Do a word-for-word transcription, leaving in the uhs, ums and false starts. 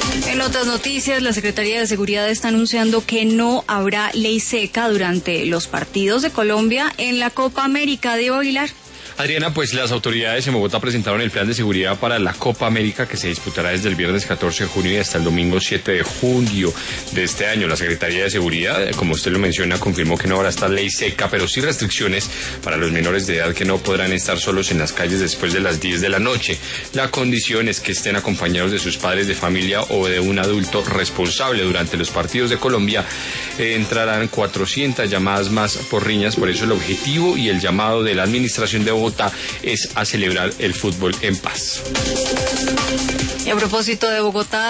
En otras noticias, la Secretaría de Seguridad está anunciando que no habrá ley seca durante los partidos de Colombia en la Copa América. Diego Aguilar. Adriana, pues las autoridades en Bogotá presentaron el plan de seguridad para la Copa América que se disputará desde el viernes catorce de junio y hasta el domingo siete de julio de este año. La Secretaría de Seguridad, como usted lo menciona, confirmó que no habrá esta ley seca, pero sí restricciones para los menores de edad que no podrán estar solos en las calles después de las diez de la noche. La condición es que estén acompañados de sus padres de familia o de un adulto responsable. Durante los partidos de Colombia eh, entrarán cuatrocientas llamadas más por riñas, por eso el objetivo y el llamado de la administración de Bogotá Bogotá es a celebrar el fútbol en paz. Y a propósito de Bogotá,